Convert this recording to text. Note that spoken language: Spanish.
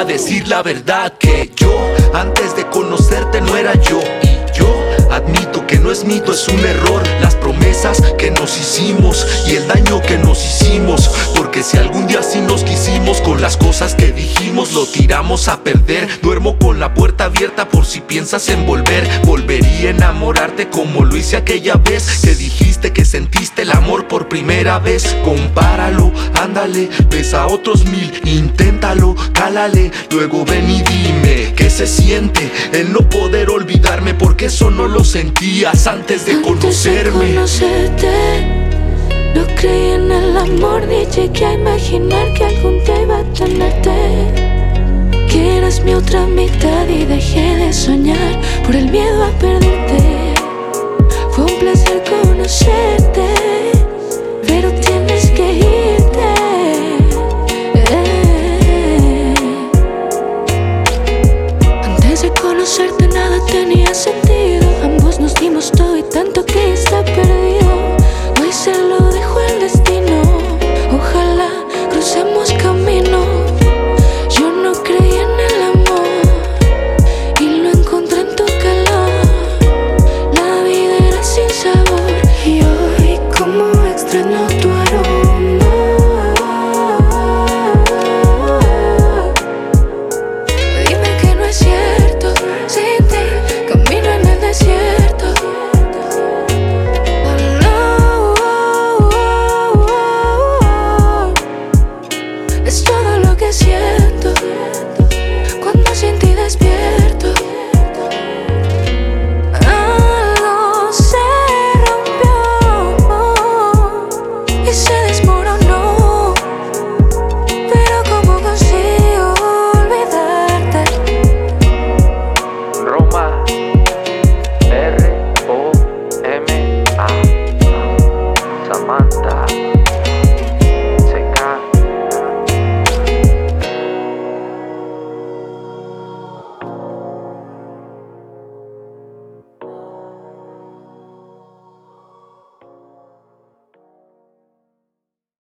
a decir la verdad, que yo antes de conocerte no era yo. Y yo admito que no es mito, es un error. Las promesas que nos hicimos y el daño que nos hicimos. Porque si algún día sí nos quisimos, con las cosas que dijimos lo tiramos a perder. Duermo con la puerta abierta por si piensas en volver. Volvería a enamorarte como lo hice aquella vez que dijiste que sentiste el amor por primera vez. Compáralo, ándale, pesa otros 1000, inténtalo, cálale. Luego ven y dime qué se siente el no poder olvidarme, porque eso no lo sentías antes de conocerme. Antes de conocerte, no creí en el amor ni llegué a imaginar que algún día iba a tenerte. Que eras mi otra mitad y dejé de soñar por el miedo a perderte. Fue un placer conocerte, pero tienes que irte. Antes de conocerte nada tenía sentido. Ambos nos dimos todo y tanto que está perdido. Hoy se lo dejo al destino. Ojalá crucemos camino. Yo no creí en el amor y lo encontré en tu calor. La vida era sin sabor y hoy como extraño tu aroma. Dime que no es cierto, sin ti camino en el desierto. Es todo lo que siento cuando sin ti despierto.